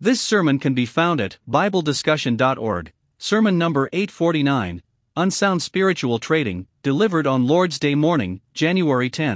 This sermon can be found at BibleDiscussion.org, sermon number 849, Unsound Spiritual Trading, delivered on Lord's Day morning, January 10,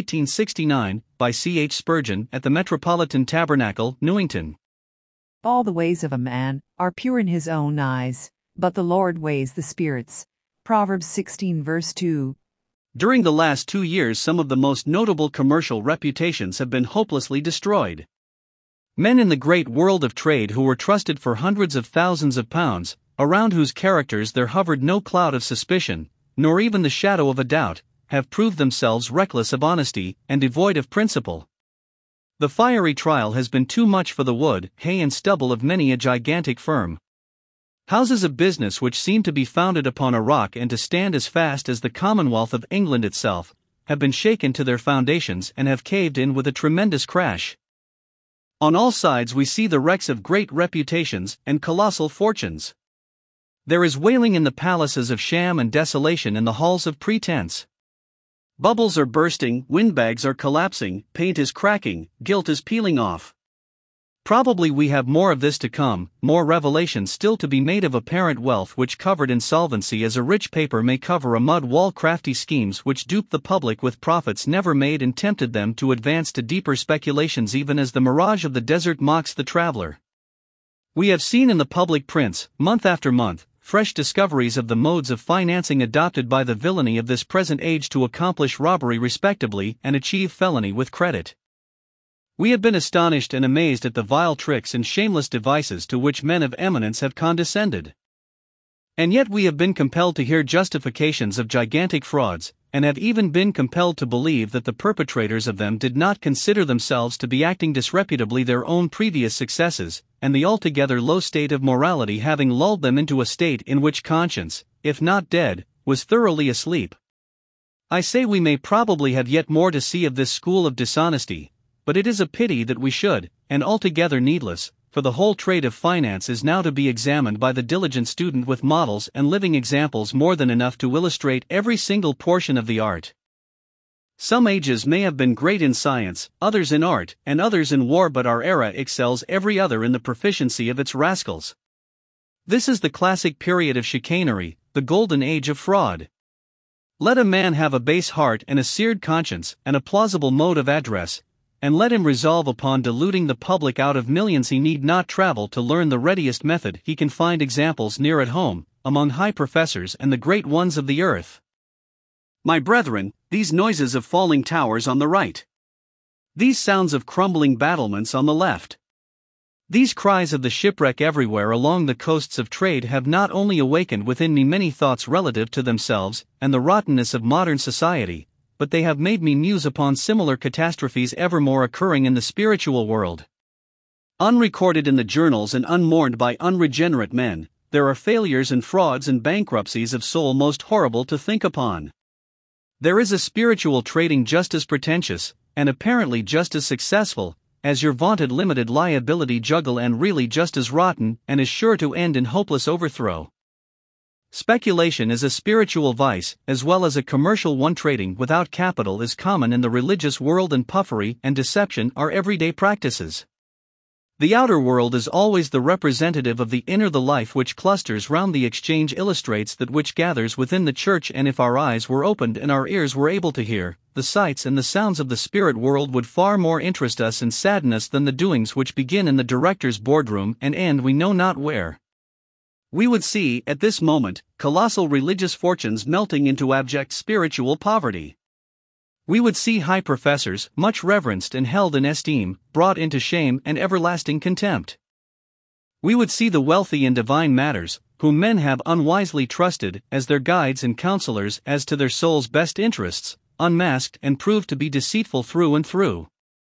1869, by C. H. Spurgeon at the Metropolitan Tabernacle, Newington. All the ways of a man are pure in his own eyes, but the Lord weighs the spirits. Proverbs 16 verse 2. During the last 2 years, some of the most notable commercial reputations have been hopelessly destroyed. Men in the great world of trade who were trusted for hundreds of thousands of pounds, around whose characters there hovered no cloud of suspicion, nor even the shadow of a doubt, have proved themselves reckless of honesty and devoid of principle. The fiery trial has been too much for the wood, hay and stubble of many a gigantic firm. Houses of business which seem to be founded upon a rock and to stand as fast as the Commonwealth of England itself, have been shaken to their foundations and have caved in with a tremendous crash. On all sides we see the wrecks of great reputations and colossal fortunes. There is wailing in the palaces of sham and desolation in the halls of pretense. Bubbles are bursting, windbags are collapsing, paint is cracking, gilt is peeling off. Probably we have more of this to come, more revelations still to be made of apparent wealth which covered insolvency as a rich paper may cover a mud wall, crafty schemes which duped the public with profits never made and tempted them to advance to deeper speculations even as the mirage of the desert mocks the traveler. We have seen in the public prints, month after month, fresh discoveries of the modes of financing adopted by the villainy of this present age to accomplish robbery respectably and achieve felony with credit. We have been astonished and amazed at the vile tricks and shameless devices to which men of eminence have condescended. And yet we have been compelled to hear justifications of gigantic frauds, and have even been compelled to believe that the perpetrators of them did not consider themselves to be acting disreputably their own previous successes, and the altogether low state of morality having lulled them into a state in which conscience, if not dead, was thoroughly asleep. I say we may probably have yet more to see of this school of dishonesty, but it is a pity that we should, and altogether needless, for the whole trade of finance is now to be examined by the diligent student with models and living examples more than enough to illustrate every single portion of the art. Some ages may have been great in science, others in art, and others in war, but our era excels every other in the proficiency of its rascals. This is the classic period of chicanery, the golden age of fraud. Let a man have a base heart and a seared conscience, and a plausible mode of address, and let him resolve upon deluding the public out of millions. He need not travel to learn the readiest method. He can find examples near at home, among high professors and the great ones of the earth. My brethren, these noises of falling towers on the right, these sounds of crumbling battlements on the left, these cries of the shipwreck everywhere along the coasts of trade have not only awakened within me many thoughts relative to themselves and the rottenness of modern society, but they have made me muse upon similar catastrophes evermore occurring in the spiritual world. Unrecorded in the journals and unmourned by unregenerate men, there are failures and frauds and bankruptcies of soul most horrible to think upon. There is a spiritual trading just as pretentious, and apparently just as successful, as your vaunted limited liability juggle, and really just as rotten and is sure to end in hopeless overthrow. Speculation is a spiritual vice, as well as a commercial one. Trading without capital is common in the religious world, and puffery and deception are everyday practices. The outer world is always the representative of the inner. The life which clusters round the exchange illustrates that which gathers within the church, and if our eyes were opened and our ears were able to hear, the sights and the sounds of the spirit world would far more interest us and sadden us than the doings which begin in the director's boardroom and end we know not where. We would see, at this moment, colossal religious fortunes melting into abject spiritual poverty. We would see high professors, much reverenced and held in esteem, brought into shame and everlasting contempt. We would see the wealthy in divine matters, whom men have unwisely trusted as their guides and counselors as to their soul's best interests, unmasked and proved to be deceitful through and through.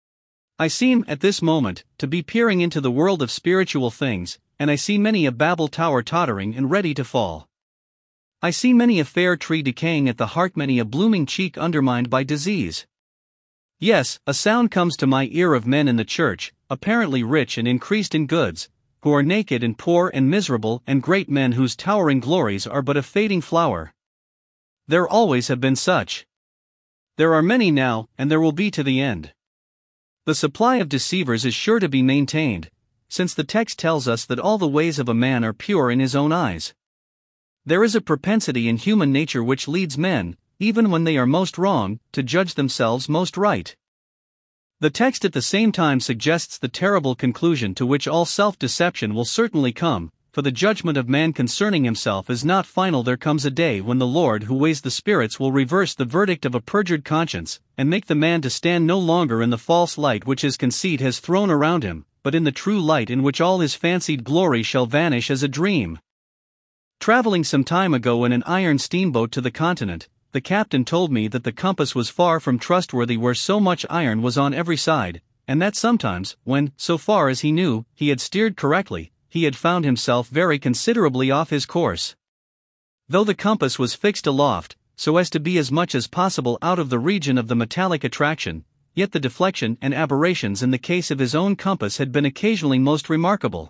I seem, at this moment, to be peering into the world of spiritual things, and I see many a Babel tower tottering and ready to fall. I see many a fair tree decaying at the heart, many a blooming cheek undermined by disease. Yes, a sound comes to my ear of men in the church, apparently rich and increased in goods, who are naked and poor and miserable, and great men whose towering glories are but a fading flower. There always have been such. There are many now, and there will be to the end. The supply of deceivers is sure to be maintained, since the text tells us that all the ways of a man are pure in his own eyes. There is a propensity in human nature which leads men, even when they are most wrong, to judge themselves most right. The text at the same time suggests the terrible conclusion to which all self-deception will certainly come, for the judgment of man concerning himself is not final. There comes a day when the Lord who weighs the spirits will reverse the verdict of a perjured conscience, and make the man to stand no longer in the false light which his conceit has thrown around him, but in the true light in which all his fancied glory shall vanish as a dream. Traveling some time ago in an iron steamboat to the continent, the captain told me that the compass was far from trustworthy where so much iron was on every side, and that sometimes, when, so far as he knew, he had steered correctly, he had found himself very considerably off his course. Though the compass was fixed aloft, so as to be as much as possible out of the region of the metallic attraction, yet the deflection and aberrations in the case of his own compass had been occasionally most remarkable.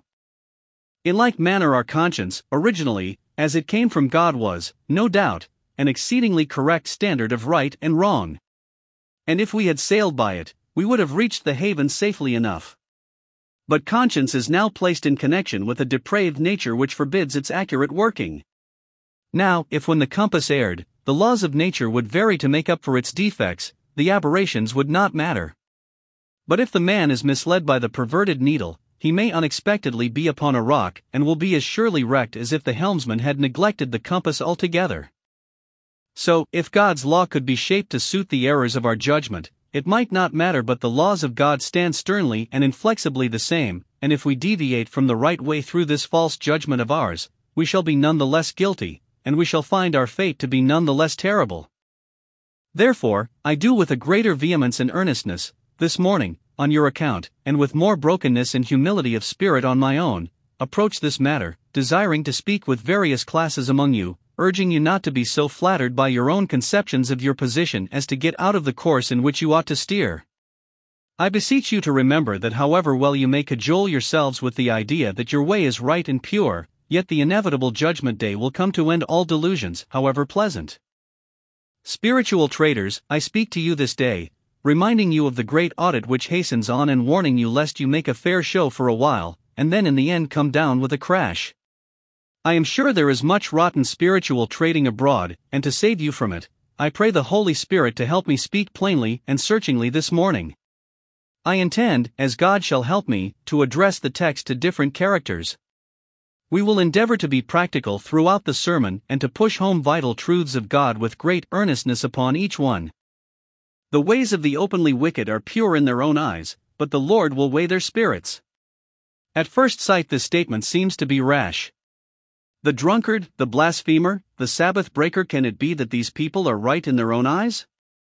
In like manner our conscience, originally, as it came from God, was, no doubt, an exceedingly correct standard of right and wrong. And if we had sailed by it, we would have reached the haven safely enough. But conscience is now placed in connection with a depraved nature which forbids its accurate working. Now, if when the compass erred, the laws of nature would vary to make up for its defects, the aberrations would not matter. But if the man is misled by the perverted needle, he may unexpectedly be upon a rock and will be as surely wrecked as if the helmsman had neglected the compass altogether. So, if God's law could be shaped to suit the errors of our judgment, it might not matter, but the laws of God stand sternly and inflexibly the same, and if we deviate from the right way through this false judgment of ours, we shall be none the less guilty, and we shall find our fate to be none the less terrible. Therefore, I do with a greater vehemence and earnestness, this morning, on your account, and with more brokenness and humility of spirit on my own, approach this matter, desiring to speak with various classes among you, urging you not to be so flattered by your own conceptions of your position as to get out of the course in which you ought to steer. I beseech you to remember that however well you may cajole yourselves with the idea that your way is right and pure, yet the inevitable judgment day will come to end all delusions, however pleasant. Spiritual traders, I speak to you this day, reminding you of the great audit which hastens on and warning you lest you make a fair show for a while, and then in the end come down with a crash. I am sure there is much rotten spiritual trading abroad, and to save you from it, I pray the Holy Spirit to help me speak plainly and searchingly this morning. I intend, as God shall help me, to address the text to different characters. We will endeavor to be practical throughout the sermon and to push home vital truths of God with great earnestness upon each one. The ways of the openly wicked are pure in their own eyes, but the Lord will weigh their spirits. At first sight this statement seems to be rash. The drunkard, the blasphemer, the Sabbath breaker, can it be that these people are right in their own eyes?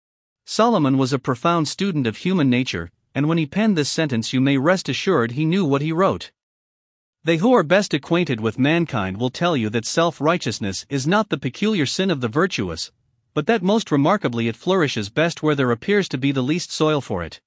Solomon was a profound student of human nature, and when he penned this sentence you may rest assured he knew what he wrote. They who are best acquainted with mankind will tell you that self-righteousness is not the peculiar sin of the virtuous, but that most remarkably it flourishes best where there appears to be the least soil for it.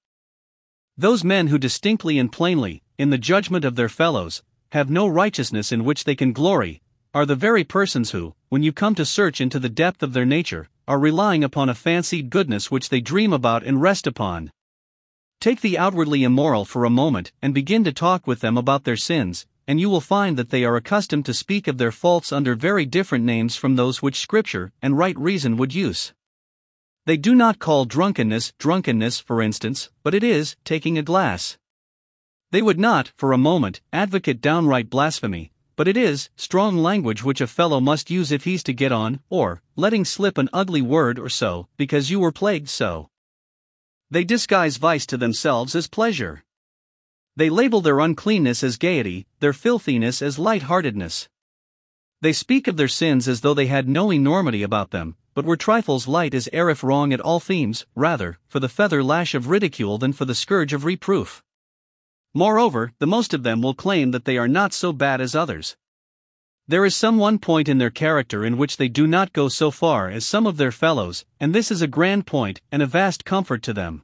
Those men who distinctly and plainly, in the judgment of their fellows, have no righteousness in which they can glory, are the very persons who, when you come to search into the depth of their nature, are relying upon a fancied goodness which they dream about and rest upon. Take the outwardly immoral for a moment and begin to talk with them about their sins, and you will find that they are accustomed to speak of their faults under very different names from those which Scripture and right reason would use. They do not call drunkenness, for instance, but it is taking a glass. They would not, for a moment, advocate downright blasphemy, but it is strong language which a fellow must use if he's to get on, or letting slip an ugly word or so, because you were plagued so. They disguise vice to themselves as pleasure. They label their uncleanness as gaiety, their filthiness as light-heartedness. They speak of their sins as though they had no enormity about them, but were trifles light as air if wrong at all themes, rather, for the feather lash of ridicule than for the scourge of reproof. Moreover, the most of them will claim that they are not so bad as others. There is some one point in their character in which they do not go so far as some of their fellows, and this is a grand point and a vast comfort to them.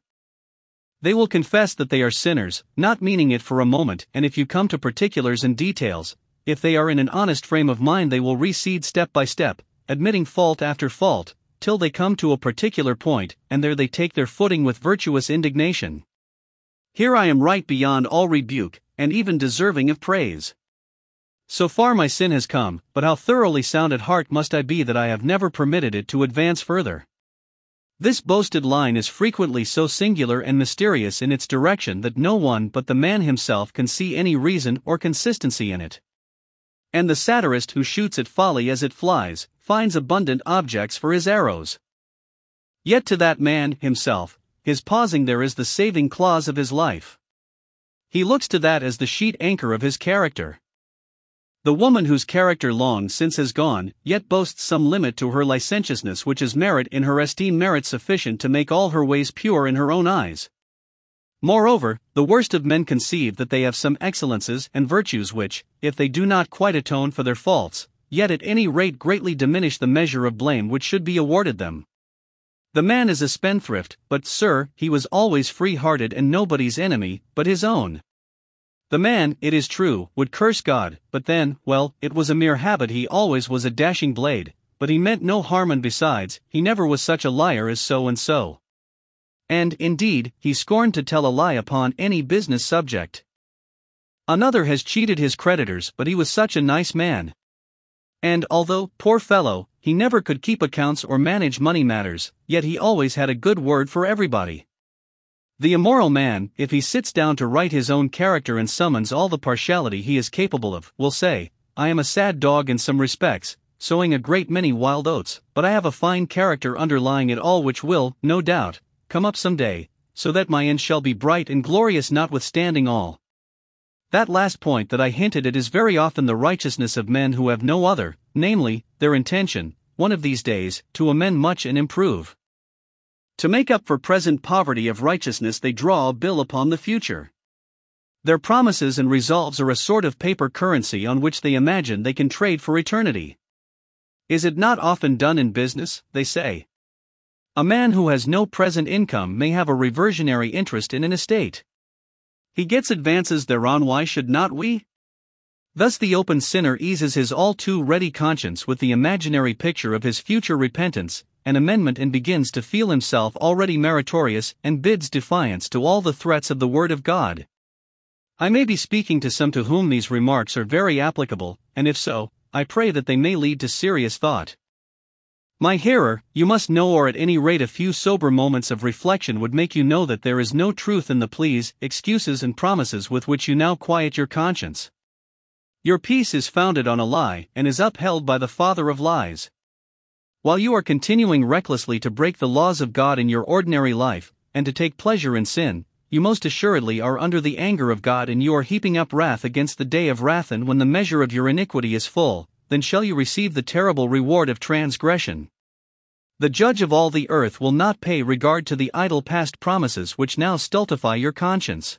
They will confess that they are sinners, not meaning it for a moment, and if you come to particulars and details, if they are in an honest frame of mind they will recede step by step, admitting fault after fault, till they come to a particular point, and there they take their footing with virtuous indignation. Here I am right beyond all rebuke, and even deserving of praise. So far my sin has come, but how thoroughly sound at heart must I be that I have never permitted it to advance further. This boasted line is frequently so singular and mysterious in its direction that no one but the man himself can see any reason or consistency in it. And the satirist who shoots at folly as it flies, finds abundant objects for his arrows. Yet to that man himself, his pausing there is the saving clause of his life. He looks to that as the sheet anchor of his character. The woman whose character long since has gone, yet boasts some limit to her licentiousness, which is merit in her esteem, merit sufficient to make all her ways pure in her own eyes. Moreover, the worst of men conceive that they have some excellences and virtues which, if they do not quite atone for their faults, yet at any rate greatly diminish the measure of blame which should be awarded them. The man is a spendthrift, but, sir, he was always free-hearted and nobody's enemy but his own. The man, it is true, would curse God, but then, well, it was a mere habit. He always was a dashing blade, but he meant no harm, and besides, he never was such a liar as so and so. And, indeed, he scorned to tell a lie upon any business subject. Another has cheated his creditors, but he was such a nice man. And although, poor fellow, he never could keep accounts or manage money matters, yet he always had a good word for everybody. The immoral man, if he sits down to write his own character and summons all the partiality he is capable of, will say, I am a sad dog in some respects, sowing a great many wild oats, but I have a fine character underlying it all which will, no doubt, come up some day, so that my end shall be bright and glorious notwithstanding all. That last point that I hinted at is very often the righteousness of men who have no other, namely, their intention, one of these days, to amend much and improve. To make up for present poverty of righteousness, they draw a bill upon the future. Their promises and resolves are a sort of paper currency on which they imagine they can trade for eternity. Is it not often done in business, they say? A man who has no present income may have a reversionary interest in an estate. He gets advances thereon. Why should not we? Thus the open sinner eases his all too ready conscience with the imaginary picture of his future repentance and amendment, and begins to feel himself already meritorious, and bids defiance to all the threats of the Word of God. I may be speaking to some to whom these remarks are very applicable, and if so, I pray that they may lead to serious thought. My hearer, you must know, or at any rate a few sober moments of reflection would make you know, that there is no truth in the pleas, excuses and promises with which you now quiet your conscience. Your peace is founded on a lie, and is upheld by the father of lies. While you are continuing recklessly to break the laws of God in your ordinary life, and to take pleasure in sin, you most assuredly are under the anger of God, and you are heaping up wrath against the day of wrath, and when the measure of your iniquity is full, then shall you receive the terrible reward of transgression. The judge of all the earth will not pay regard to the idle past promises which now stultify your conscience.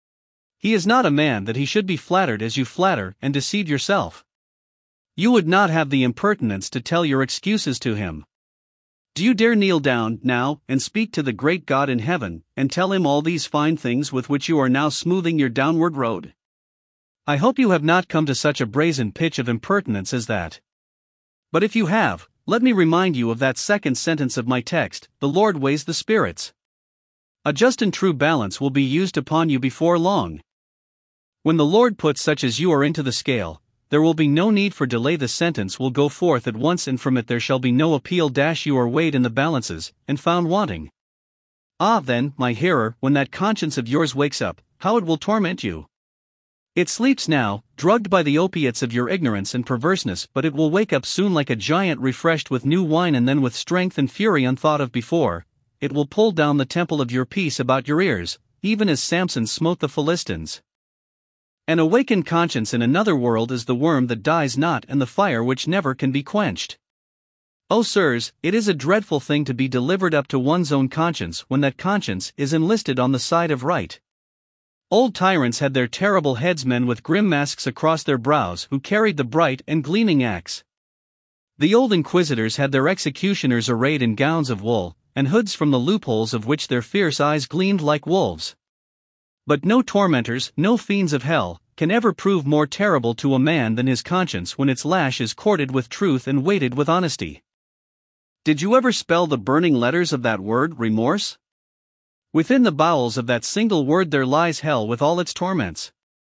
He is not a man that he should be flattered as you flatter and deceive yourself. You would not have the impertinence to tell your excuses to him. Do you dare kneel down, now, and speak to the great God in heaven, and tell him all these fine things with which you are now smoothing your downward road? I hope you have not come to such a brazen pitch of impertinence as that. But if you have, let me remind you of that second sentence of my text, the Lord weighs the spirits. A just and true balance will be used upon you before long. When the Lord puts such as you are into the scale, there will be no need for delay. The sentence will go forth at once, and from it there shall be no appeal. You are weighed in the balances, and found wanting. Ah, then, my hearer, when that conscience of yours wakes up, how it will torment you! It sleeps now, drugged by the opiates of your ignorance and perverseness, but it will wake up soon like a giant refreshed with new wine, and then with strength and fury unthought of before, it will pull down the temple of your peace about your ears, even as Samson smote the Philistines. An awakened conscience in another world is the worm that dies not, and the fire which never can be quenched. Oh, sirs, it is a dreadful thing to be delivered up to one's own conscience when that conscience is enlisted on the side of right. Old tyrants had their terrible headsmen with grim masks across their brows, who carried the bright and gleaming axe. The old inquisitors had their executioners arrayed in gowns of wool, and hoods from the loopholes of which their fierce eyes gleamed like wolves. But no tormentors, no fiends of hell, can ever prove more terrible to a man than his conscience when its lash is corded with truth and weighted with honesty. Did you ever spell the burning letters of that word, remorse? Within the bowels of that single word there lies hell with all its torments.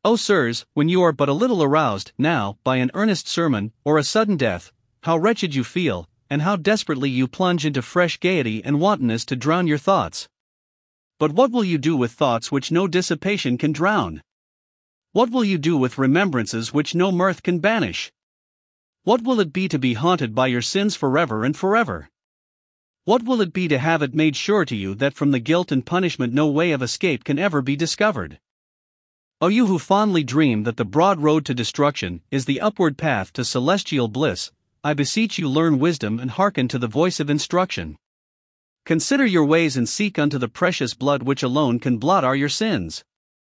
O sirs, when you are but a little aroused, now, by an earnest sermon, or a sudden death, how wretched you feel, and how desperately you plunge into fresh gaiety and wantonness to drown your thoughts. But what will you do with thoughts which no dissipation can drown? What will you do with remembrances which no mirth can banish? What will it be to be haunted by your sins forever and forever? What will it be to have it made sure to you that from the guilt and punishment no way of escape can ever be discovered? O you who fondly dream that the broad road to destruction is the upward path to celestial bliss, I beseech you learn wisdom and hearken to the voice of instruction. Consider your ways and seek unto the precious blood which alone can blot out your sins.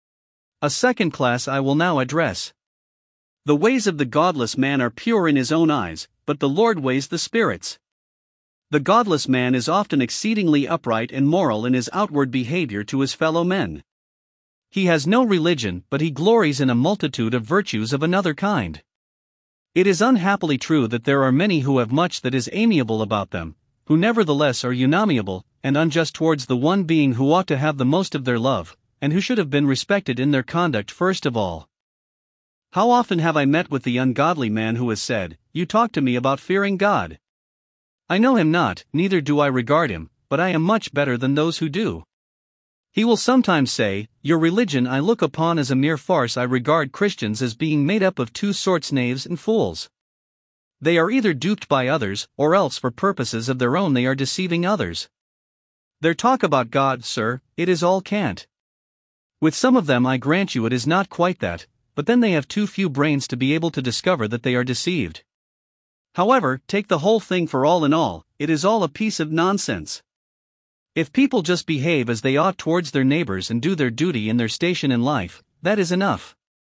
A second class I will now address. The ways of the godless man are pure in his own eyes, but the Lord weighs the spirits. The godless man is often exceedingly upright and moral in his outward behavior to his fellow men. He has no religion, but he glories in a multitude of virtues of another kind. It is unhappily true that there are many who have much that is amiable about them, who nevertheless are unamiable and unjust towards the one being who ought to have the most of their love, and who should have been respected in their conduct first of all. How often have I met with the ungodly man who has said, "You talk to me about fearing God. I know him not, neither do I regard him, but I am much better than those who do." He will sometimes say, "Your religion I look upon as a mere farce. I regard Christians as being made up of two sorts, knaves and fools. They are either duped by others, or else for purposes of their own they are deceiving others. Their talk about God, sir, it is all cant. With some of them I grant you it is not quite that, but then they have too few brains to be able to discover that they are deceived. However, take the whole thing for all in all, it is all a piece of nonsense. If people just behave as they ought towards their neighbors and do their duty in their station in life, that is enough.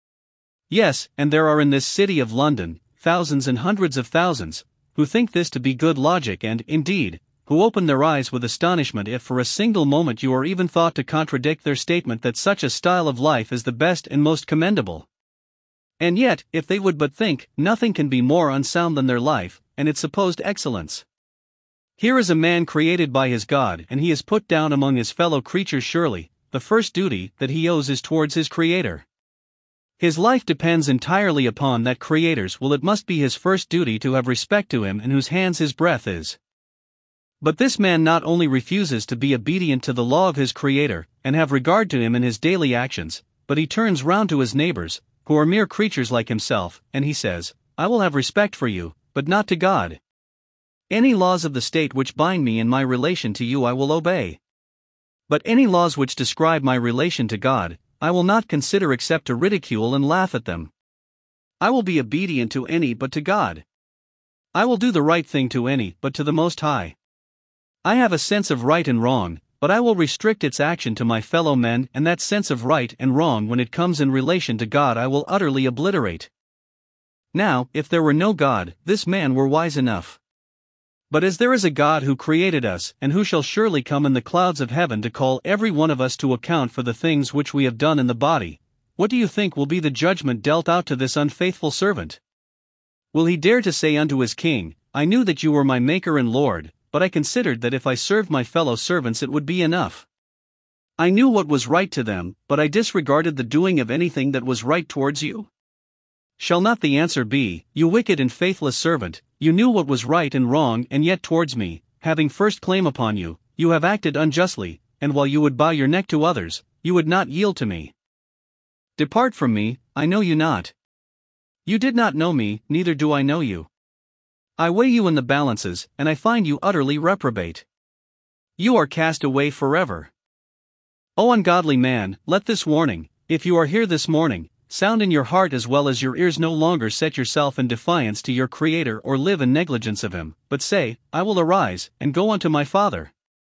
Yes, and there are in this city of London, thousands and hundreds of thousands, who think this to be good logic and, indeed, who open their eyes with astonishment if for a single moment you are even thought to contradict their statement that such a style of life is the best and most commendable. And yet, if they would but think, nothing can be more unsound than their life, and its supposed excellence. Here is a man created by his God, and he is put down among his fellow creatures. Surely, the first duty that he owes is towards his Creator. His life depends entirely upon that Creator's will. It must be his first duty to have respect to him in whose hands his breath is. But this man not only refuses to be obedient to the law of his Creator, and have regard to him in his daily actions, but he turns round to his neighbors, who are mere creatures like himself, and he says, "I will have respect for you, but not to God. Any laws of the state which bind me in my relation to you I will obey. But any laws which describe my relation to God, I will not consider except to ridicule and laugh at them. I will be obedient to any but to God. I will do the right thing to any but to the Most High. I have a sense of right and wrong, but I will restrict its action to my fellow men, and that sense of right and wrong when it comes in relation to God I will utterly obliterate." Now, if there were no God, this man were wise enough. But as there is a God who created us, and who shall surely come in the clouds of heaven to call every one of us to account for the things which we have done in the body, what do you think will be the judgment dealt out to this unfaithful servant? Will he dare to say unto his king, "I knew that you were my Maker and Lord, but I considered that if I served my fellow servants it would be enough. I knew what was right to them, but I disregarded the doing of anything that was right towards you"? Shall not the answer be, "You wicked and faithless servant, you knew what was right and wrong, and yet towards me, having first claim upon you, you have acted unjustly, and while you would bow your neck to others, you would not yield to me. Depart from me, I know you not. You did not know me, neither do I know you. I weigh you in the balances, and I find you utterly reprobate. You are cast away forever." O ungodly man, let this warning, if you are here this morning, sound in your heart as well as your ears. No longer set yourself in defiance to your Creator or live in negligence of Him, but say, "I will arise, and go unto my Father.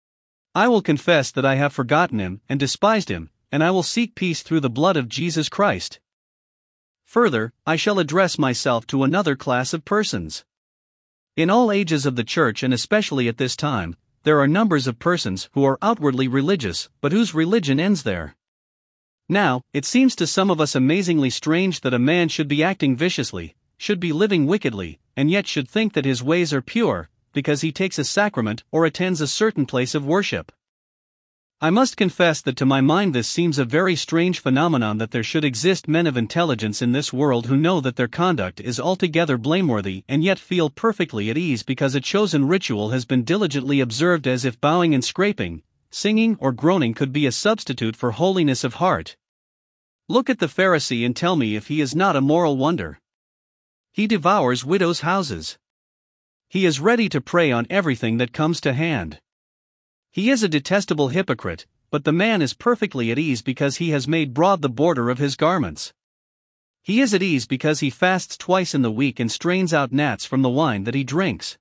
I will confess that I have forgotten Him, and despised Him, and I will seek peace through the blood of Jesus Christ." Further, I shall address myself to another class of persons. In all ages of the Church, and especially at this time, there are numbers of persons who are outwardly religious, but whose religion ends there. Now, it seems to some of us amazingly strange that a man should be acting viciously, should be living wickedly, and yet should think that his ways are pure, because he takes a sacrament or attends a certain place of worship. I must confess that to my mind this seems a very strange phenomenon, that there should exist men of intelligence in this world who know that their conduct is altogether blameworthy and yet feel perfectly at ease because a chosen ritual has been diligently observed, as if bowing and scraping, singing or groaning could be a substitute for holiness of heart. Look at the Pharisee and tell me if he is not a moral wonder. He devours widows' houses. He is ready to prey on everything that comes to hand. He is a detestable hypocrite, but the man is perfectly at ease because he has made broad the border of his garments. He is at ease because he fasts twice in the week and strains out gnats from the wine that he drinks.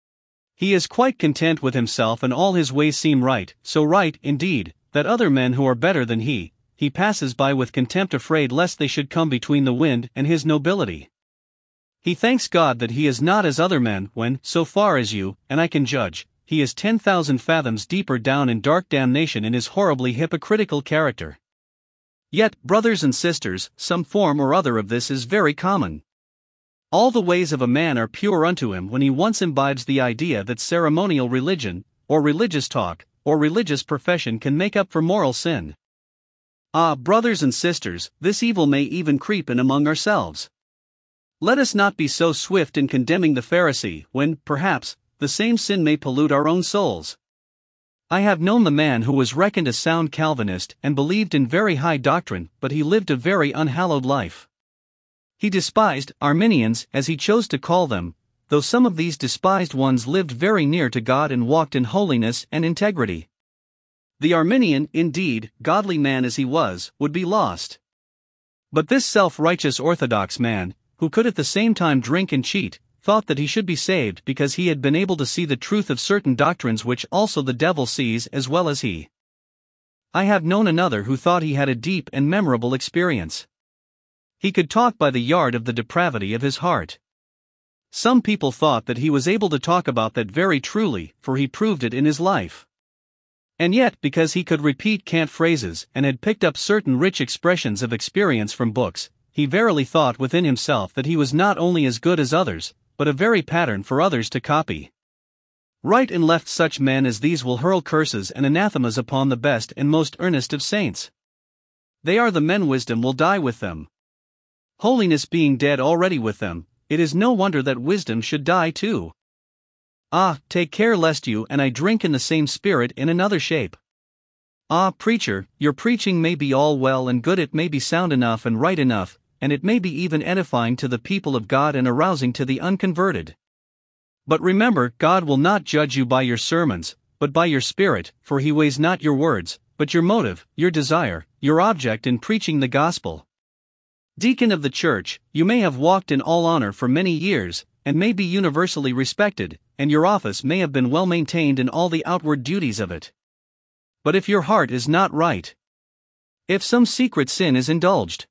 He is quite content with himself, and all his ways seem right, so right, indeed, that other men who are better than he passes by with contempt, afraid lest they should come between the wind and his nobility. He thanks God that he is not as other men when, so far as you and I can judge, he is 10,000 fathoms deeper down in dark damnation in his horribly hypocritical character. Yet, brothers and sisters, some form or other of this is very common. All the ways of a man are pure unto him when he once imbibes the idea that ceremonial religion, or religious talk, or religious profession can make up for moral sin. Ah, brothers and sisters, this evil may even creep in among ourselves. Let us not be so swift in condemning the Pharisee, when, perhaps, the same sin may pollute our own souls. I have known the man who was reckoned a sound Calvinist and believed in very high doctrine, but he lived a very unhallowed life. He despised Arminians, as he chose to call them, though some of these despised ones lived very near to God and walked in holiness and integrity. The Arminian, indeed, godly man as he was, would be lost. But this self-righteous orthodox man, who could at the same time drink and cheat, thought that he should be saved because he had been able to see the truth of certain doctrines which also the devil sees as well as he. I have known another who thought he had a deep and memorable experience. He could talk by the yard of the depravity of his heart. Some people thought that he was able to talk about that very truly, for he proved it in his life. And yet, because he could repeat cant phrases and had picked up certain rich expressions of experience from books, he verily thought within himself that he was not only as good as others, but a very pattern for others to copy. Right and left such men as these will hurl curses and anathemas upon the best and most earnest of saints. They are the men wisdom will die with them. Holiness being dead already with them, it is no wonder that wisdom should die too. Ah, take care lest you and I drink in the same spirit in another shape. Ah, preacher, your preaching may be all well and good, it may be sound enough and right enough, and it may be even edifying to the people of God and arousing to the unconverted. But remember, God will not judge you by your sermons, but by your spirit, for he weighs not your words, but your motive, your desire, your object in preaching the gospel. Deacon of the church, you may have walked in all honor for many years, and may be universally respected, and your office may have been well maintained in all the outward duties of it. But if your heart is not right, if some secret sin is indulged,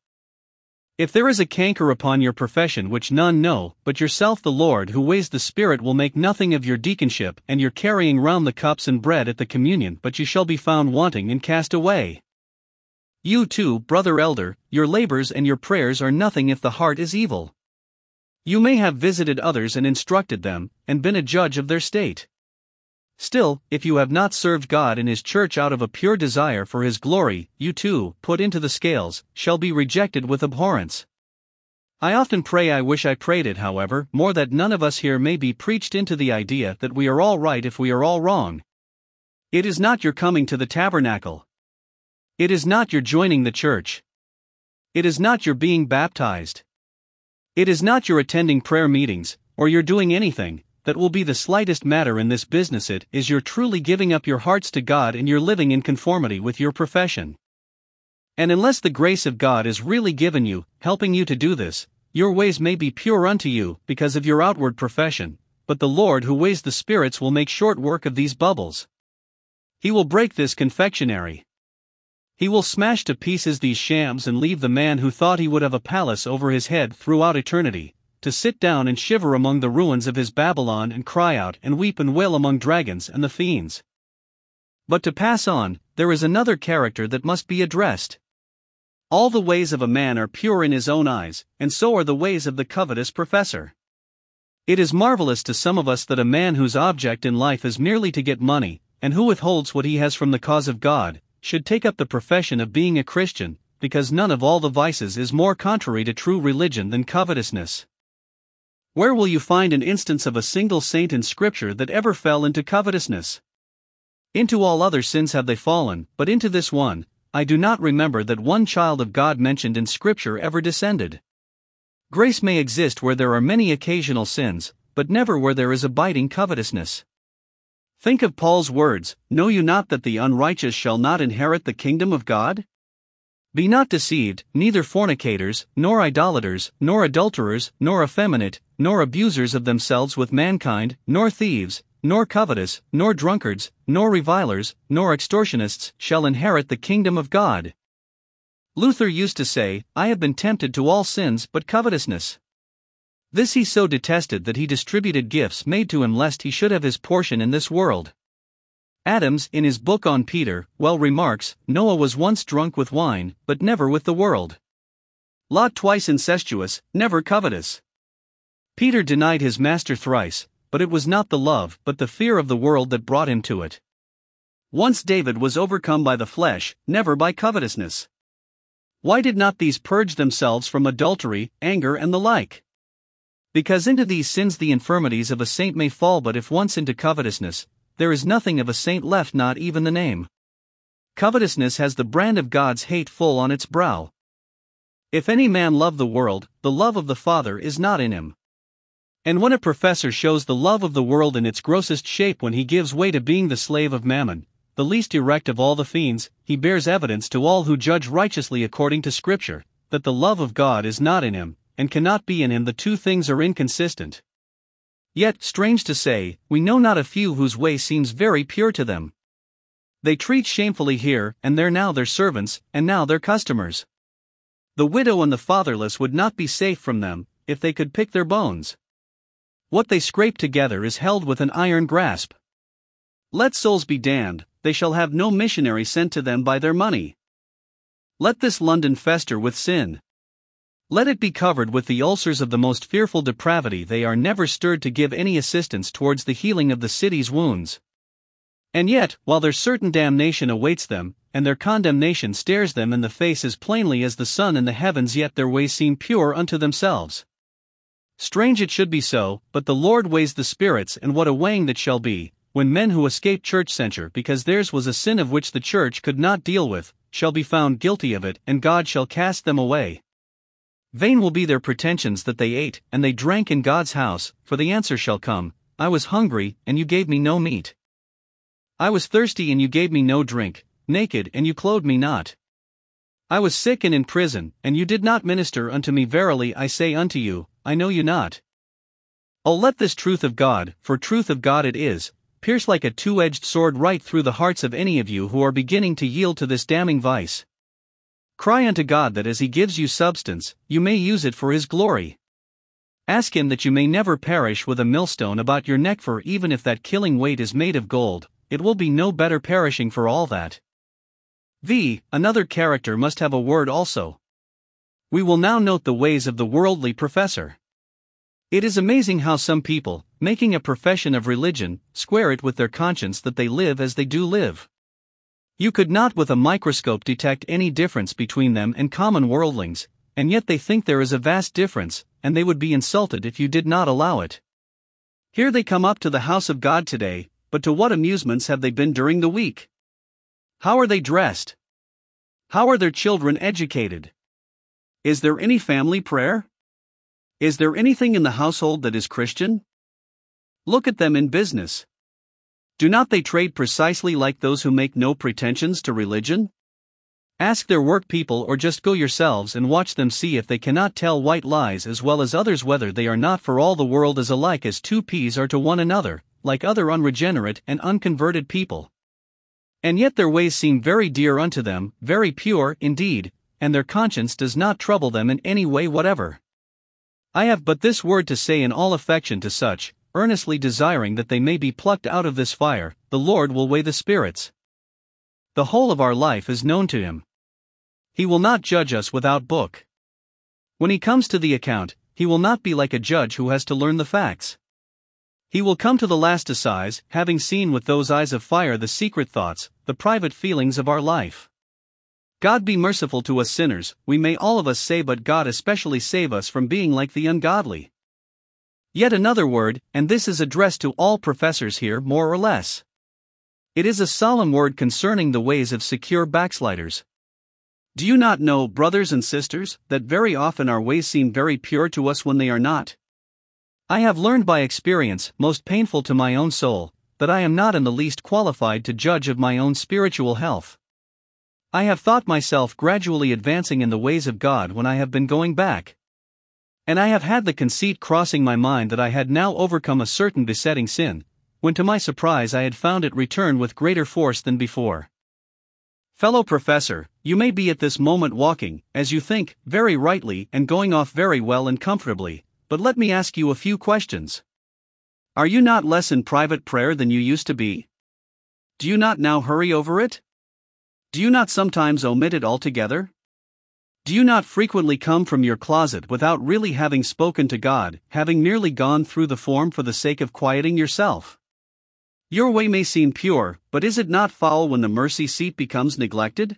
if there is a canker upon your profession which none know but yourself, the Lord who weighs the spirit will make nothing of your deaconship and your carrying round the cups and bread at the communion, but you shall be found wanting and cast away. You too, brother elder, your labors and your prayers are nothing if the heart is evil. You may have visited others and instructed them, and been a judge of their state. Still, if you have not served God in His church out of a pure desire for His glory, you too, put into the scales, shall be rejected with abhorrence. I often pray, I wish I prayed it, however, more, that none of us here may be preached into the idea that we are all right if we are all wrong. It is not your coming to the tabernacle. It is not your joining the church. It is not your being baptized. It is not your attending prayer meetings, or your doing anything that will be the slightest matter in this business. It is your truly giving up your hearts to God and your living in conformity with your profession. And unless the grace of God is really given you, helping you to do this, your ways may be pure unto you because of your outward profession, but the Lord who weighs the spirits will make short work of these bubbles. He will break this confectionery. He will smash to pieces these shams and leave the man who thought he would have a palace over his head throughout eternity, to sit down and shiver among the ruins of his Babylon and cry out and weep and wail among dragons and the fiends. But to pass on, there is another character that must be addressed. All the ways of a man are pure in his own eyes, and so are the ways of the covetous professor. It is marvelous to some of us that a man whose object in life is merely to get money, and who withholds what he has from the cause of God, should take up the profession of being a Christian, because none of all the vices is more contrary to true religion than covetousness. Where will you find an instance of a single saint in Scripture that ever fell into covetousness? Into all other sins have they fallen, but into this one, I do not remember that one child of God mentioned in Scripture ever descended. Grace may exist where there are many occasional sins, but never where there is abiding covetousness. Think of Paul's words, "Know you not that the unrighteous shall not inherit the kingdom of God? Be not deceived, neither fornicators, nor idolaters, nor adulterers, nor effeminate, nor abusers of themselves with mankind, nor thieves, nor covetous, nor drunkards, nor revilers, nor extortionists shall inherit the kingdom of God." Luther used to say, "I have been tempted to all sins but covetousness." This he so detested that he distributed gifts made to him lest he should have his portion in this world. Adams, in his book on Peter, well remarks, "Noah was once drunk with wine, but never with the world. Lot twice incestuous, never covetous. Peter denied his master thrice, but it was not the love but the fear of the world that brought him to it. Once David was overcome by the flesh, never by covetousness. Why did not these purge themselves from adultery, anger and the like? Because into these sins the infirmities of a saint may fall, but if once into covetousness, there is nothing of a saint left, not even the name. Covetousness has the brand of God's hate full on its brow. If any man love the world, the love of the Father is not in him. And when a professor shows the love of the world in its grossest shape, when he gives way to being the slave of mammon, the least erect of all the fiends, he bears evidence to all who judge righteously according to Scripture, that the love of God is not in him, and cannot be in him. The two things are inconsistent. Yet, strange to say, we know not a few whose way seems very pure to them. They treat shamefully here and there, now their servants, and now their customers. The widow and the fatherless would not be safe from them, if they could pick their bones. What they scrape together is held with an iron grasp. Let souls be damned, they shall have no missionary sent to them by their money. Let this London fester with sin. Let it be covered with the ulcers of the most fearful depravity. They are never stirred to give any assistance towards the healing of the city's wounds. And yet, while their certain damnation awaits them, and their condemnation stares them in the face as plainly as the sun in the heavens, yet their ways seem pure unto themselves. Strange it should be so, but the Lord weighs the spirits, and what a weighing that shall be, when men who escape church censure because theirs was a sin of which the church could not deal with, shall be found guilty of it, and God shall cast them away. Vain will be their pretensions that they ate and they drank in God's house, for the answer shall come, I was hungry, and you gave me no meat. I was thirsty, and you gave me no drink, naked, and you clothed me not. I was sick and in prison, and you did not minister unto me. Verily I say unto you, I know you not. Oh, let this truth of God, for truth of God it is, pierce like a two-edged sword right through the hearts of any of you who are beginning to yield to this damning vice. Cry unto God that as He gives you substance, you may use it for His glory. Ask Him that you may never perish with a millstone about your neck, for even if that killing weight is made of gold, it will be no better perishing for all that. Another character must have a word also. We will now note the ways of the worldly professor. It is amazing how some people, making a profession of religion, square it with their conscience that they live as they do live. You could not with a microscope detect any difference between them and common worldlings, and yet they think there is a vast difference, and they would be insulted if you did not allow it. Here they come up to the house of God today, but to what amusements have they been during the week? How are they dressed? How are their children educated? Is there any family prayer? Is there anything in the household that is Christian? Look at them in business. Do not they trade precisely like those who make no pretensions to religion? Ask their work people, or just go yourselves and watch them, see if they cannot tell white lies as well as others, whether they are not for all the world as alike as two peas are to one another, like other unregenerate and unconverted people. And yet their ways seem very dear unto them, very pure indeed, and their conscience does not trouble them in any way whatever. I have but this word to say in all affection to such, earnestly desiring that they may be plucked out of this fire: the Lord will weigh the spirits. The whole of our life is known to Him. He will not judge us without book. When He comes to the account, He will not be like a judge who has to learn the facts. He will come to the last assize, having seen with those eyes of fire the secret thoughts, the private feelings of our life. God be merciful to us sinners, we may all of us say, but God especially save us from being like the ungodly. Yet another word, and this is addressed to all professors here more or less. It is a solemn word concerning the ways of secure backsliders. Do you not know, brothers and sisters, that very often our ways seem very pure to us when they are not? I have learned by experience, most painful to my own soul, that I am not in the least qualified to judge of my own spiritual health. I have thought myself gradually advancing in the ways of God when I have been going back. And I have had the conceit crossing my mind that I had now overcome a certain besetting sin, when to my surprise I had found it return with greater force than before. Fellow professor, you may be at this moment walking, as you think, very rightly and going off very well and comfortably, but let me ask you a few questions. Are you not less in private prayer than you used to be? Do you not now hurry over it? Do you not sometimes omit it altogether? Do you not frequently come from your closet without really having spoken to God, having merely gone through the form for the sake of quieting yourself? Your way may seem pure, but is it not foul when the mercy seat becomes neglected?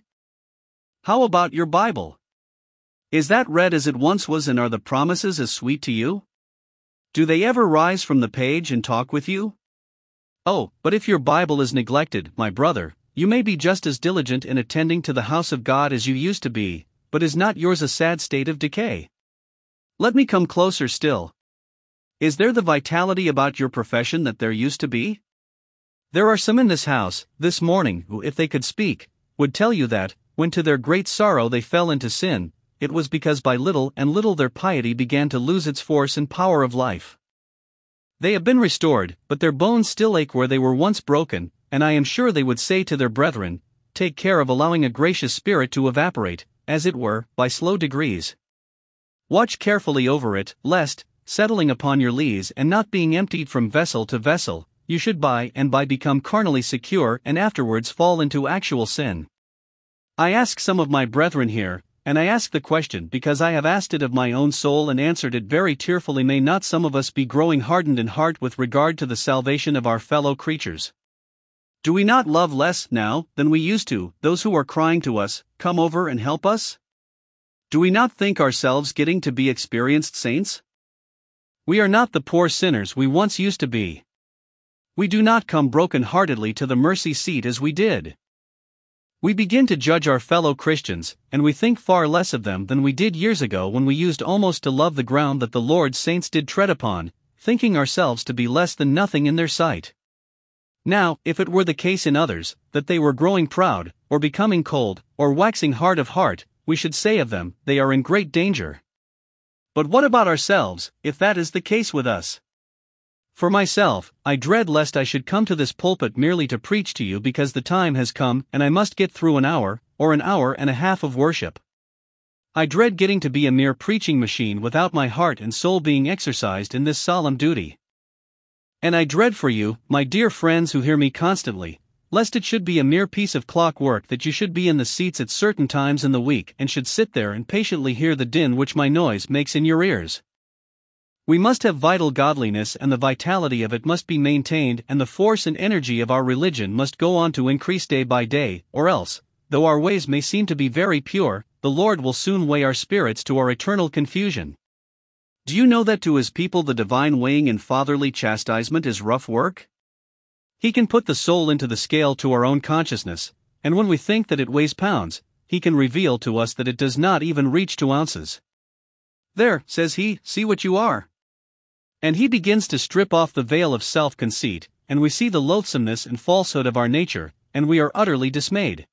How about your Bible? Is that read as it once was, and are the promises as sweet to you? Do they ever rise from the page and talk with you? Oh, but if your Bible is neglected, my brother, you may be just as diligent in attending to the house of God as you used to be, but is not yours a sad state of decay? Let me come closer still. Is there the vitality about your profession that there used to be? There are some in this house, this morning, who, if they could speak, would tell you that, when to their great sorrow they fell into sin, it was because by little and little their piety began to lose its force and power of life. They have been restored, but their bones still ache where they were once broken, and I am sure they would say to their brethren, take care of allowing a gracious spirit to evaporate, as it were, by slow degrees. Watch carefully over it, lest, settling upon your lees and not being emptied from vessel to vessel, you should by and by become carnally secure and afterwards fall into actual sin. I ask some of my brethren here, and I ask the question because I have asked it of my own soul and answered it very tearfully, may not some of us be growing hardened in heart with regard to the salvation of our fellow creatures? Do we not love less now than we used to those who are crying to us, come over and help us? Do we not think ourselves getting to be experienced saints? We are not the poor sinners we once used to be. We do not come broken-heartedly to the mercy seat as we did. We begin to judge our fellow Christians, and we think far less of them than we did years ago when we used almost to love the ground that the Lord's saints did tread upon, thinking ourselves to be less than nothing in their sight. Now, if it were the case in others, that they were growing proud, or becoming cold, or waxing hard of heart, we should say of them, they are in great danger. But what about ourselves, if that is the case with us? For myself, I dread lest I should come to this pulpit merely to preach to you because the time has come and I must get through an hour, or an hour and a half of worship. I dread getting to be a mere preaching machine without my heart and soul being exercised in this solemn duty. And I dread for you, my dear friends who hear me constantly, lest it should be a mere piece of clockwork that you should be in the seats at certain times in the week and should sit there and patiently hear the din which my noise makes in your ears. We must have vital godliness, and the vitality of it must be maintained, and the force and energy of our religion must go on to increase day by day, or else, though our ways may seem to be very pure, the Lord will soon weigh our spirits to our eternal confusion. Do you know that to His people the divine weighing in fatherly chastisement is rough work? He can put the soul into the scale to our own consciousness, and when we think that it weighs pounds, He can reveal to us that it does not even reach to ounces. There, says He, see what you are. And He begins to strip off the veil of self-conceit, and we see the loathsomeness and falsehood of our nature, and we are utterly dismayed.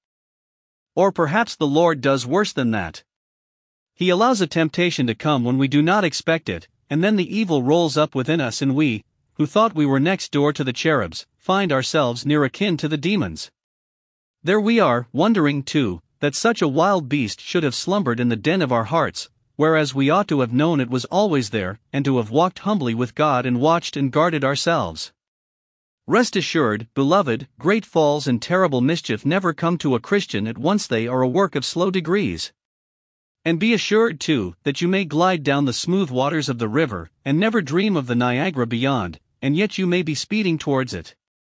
Or perhaps the Lord does worse than that. He allows a temptation to come when we do not expect it, and then the evil rolls up within us, and we, who thought we were next door to the cherubs, find ourselves near akin to the demons. There we are, wondering, too, that such a wild beast should have slumbered in the den of our hearts, whereas we ought to have known it was always there, and to have walked humbly with God and watched and guarded ourselves. Rest assured, beloved, great falls and terrible mischief never come to a Christian at once, they are a work of slow degrees. And be assured, too, that you may glide down the smooth waters of the river, and never dream of the Niagara beyond, and yet you may be speeding towards it.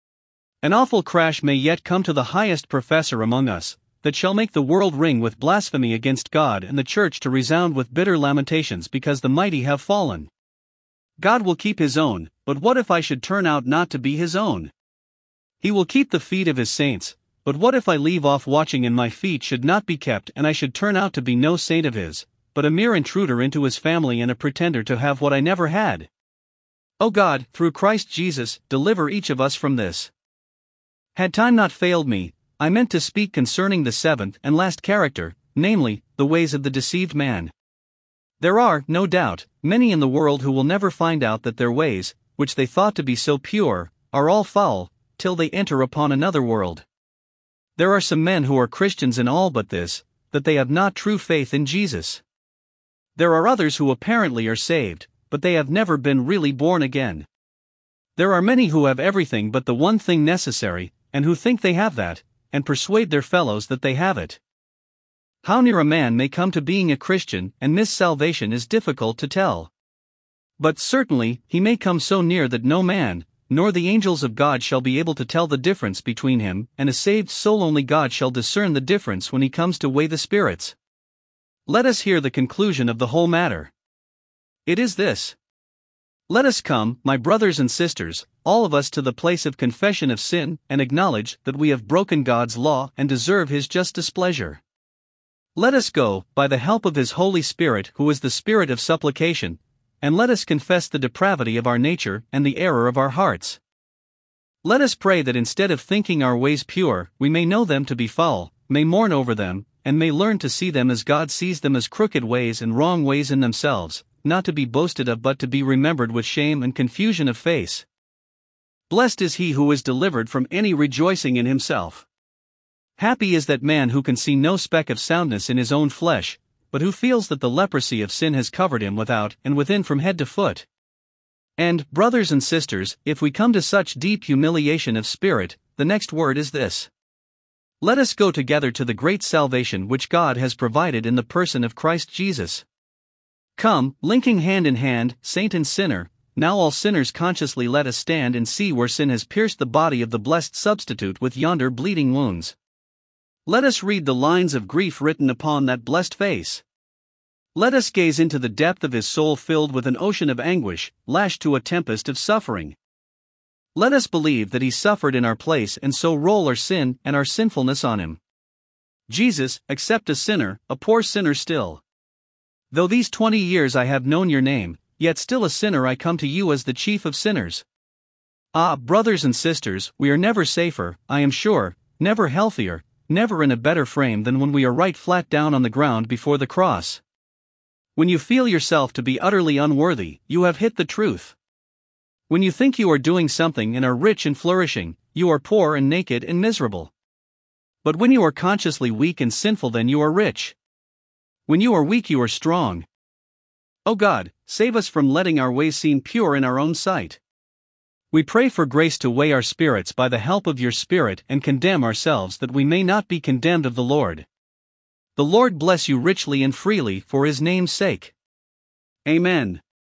An awful crash may yet come to the highest professor among us, that shall make the world ring with blasphemy against God and the church to resound with bitter lamentations because the mighty have fallen. God will keep his own, but what if I should turn out not to be his own? He will keep the feet of his saints, but what if I leave off watching and my feet should not be kept and I should turn out to be no saint of his, but a mere intruder into his family and a pretender to have what I never had? O God, through Christ Jesus, deliver each of us from this. Had time not failed me, I meant to speak concerning the seventh and last character, namely, the ways of the deceived man. There are, no doubt, many in the world who will never find out that their ways, which they thought to be so pure, are all foul, till they enter upon another world. There are some men who are Christians in all but this, that they have not true faith in Jesus. There are others who apparently are saved, but they have never been really born again. There are many who have everything but the one thing necessary, and who think they have that, and persuade their fellows that they have it. How near a man may come to being a Christian and miss salvation is difficult to tell. But certainly, he may come so near that no man, nor the angels of God shall be able to tell the difference between him and a saved soul. Only God shall discern the difference when he comes to weigh the spirits. Let us hear the conclusion of the whole matter. It is this. Let us come, my brothers and sisters, all of us to the place of confession of sin, and acknowledge that we have broken God's law and deserve his just displeasure. Let us go, by the help of his Holy Spirit, who is the Spirit of supplication, and let us confess the depravity of our nature and the error of our hearts. Let us pray that instead of thinking our ways pure, we may know them to be foul, may mourn over them, and may learn to see them as God sees them, as crooked ways and wrong ways in themselves, not to be boasted of but to be remembered with shame and confusion of face. Blessed is he who is delivered from any rejoicing in himself. Happy is that man who can see no speck of soundness in his own flesh, but who feels that the leprosy of sin has covered him without and within from head to foot. And, brothers and sisters, if we come to such deep humiliation of spirit, the next word is this. Let us go together to the great salvation which God has provided in the person of Christ Jesus. Come, linking hand in hand, saint and sinner, now all sinners consciously let us stand and see where sin has pierced the body of the blessed substitute with yonder bleeding wounds. Let us read the lines of grief written upon that blessed face. Let us gaze into the depth of his soul filled with an ocean of anguish, lashed to a tempest of suffering. Let us believe that he suffered in our place and so roll our sin and our sinfulness on him. Jesus, accept a sinner, a poor sinner still. Though these 20 years I have known your name, yet still a sinner I come to you as the chief of sinners. Ah, brothers and sisters, we are never safer, I am sure, never healthier, never in a better frame than when we are right flat down on the ground before the cross. When you feel yourself to be utterly unworthy, you have hit the truth. When you think you are doing something and are rich and flourishing, you are poor and naked and miserable. But when you are consciously weak and sinful, then you are rich. When you are weak, you are strong. O God, save us from letting our ways seem pure in our own sight. We pray for grace to weigh our spirits by the help of your Spirit and condemn ourselves that we may not be condemned of the Lord. The Lord bless you richly and freely for his name's sake. Amen.